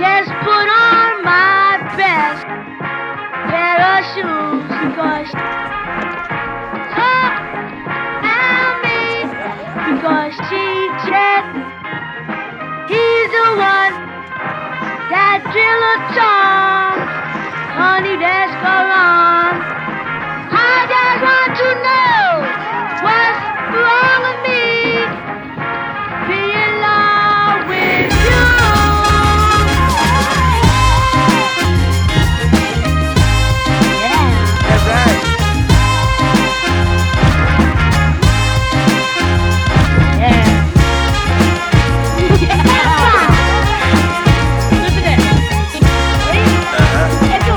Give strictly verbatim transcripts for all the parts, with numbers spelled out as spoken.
Just put on my best pair of shoes, because tell me, because she said he's the one that drill a song, honey, that's gone on. I just want to know what's wrong with me, be in love with you. Yeah. That's right. Yeah. Listen to that. Ready? Uh-huh. Let's go.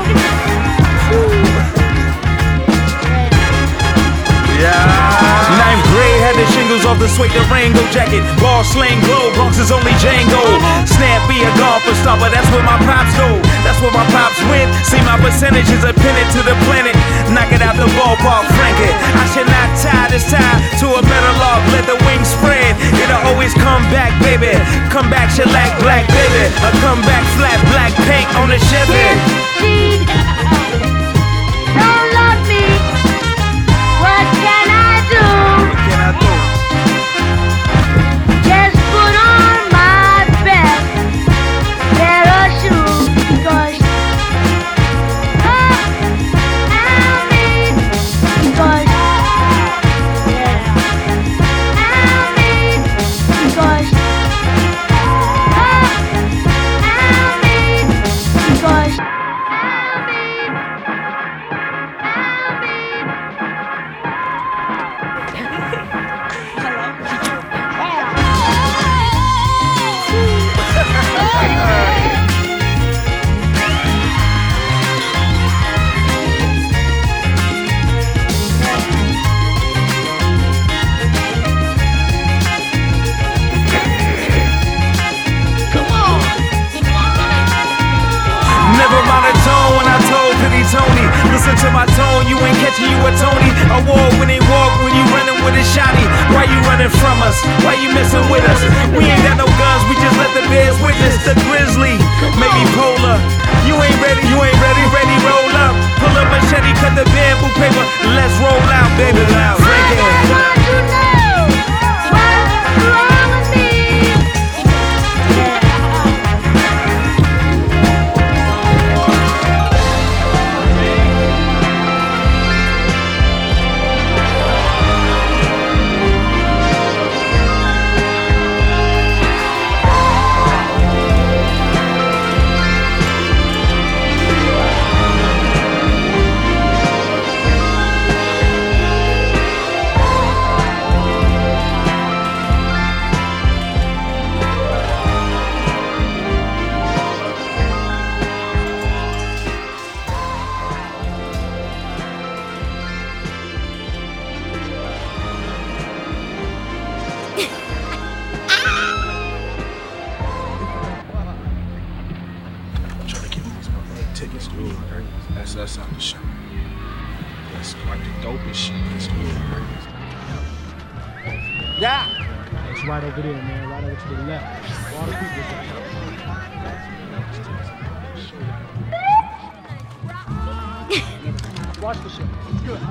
Yeah. Ninth grade had the shingles off the suede Durango jacket. Ball slang glow, Bronx is only Django. Snappy a golfer star, but that's where my pops go. That's where my pops went. See my percentages are pinned to the planet. Knock it out the ballpark, frank it. I should not tie this tie to a metal log. Let the wings spread. It'll always come back, baby. Come back, shellac, black, baby. A come back, flat, black paint on the Chevy. She don't love me. What can I do? What can I do? Just put on my best pair of shoes, because oh, tell me, because yeah, tell me, because oh, tell me, because tell me, Never mind the tone when I told Pity Tony. Listen to my tone, you ain't catching you a Tony. Award-winning walk when you running with a shotty. Why you running from us? Why you messing with us? We ain't got no guns, we just let the bears witness. The grizzly, maybe polar. You ain't ready, you ain't ready, ready, roll up. Pull up machete, cut the bamboo paper. Let's roll out, baby. Frank I it. want to know what's wrong with me. Yeah. Trying to give these motherfucking tickets to it. That's that's out the show. That's like the dopest shit. That's good. Yeah. It's right over there, man. Right over to the left. All the people. Watch the show. It's good.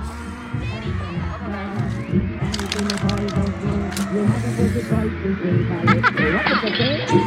You're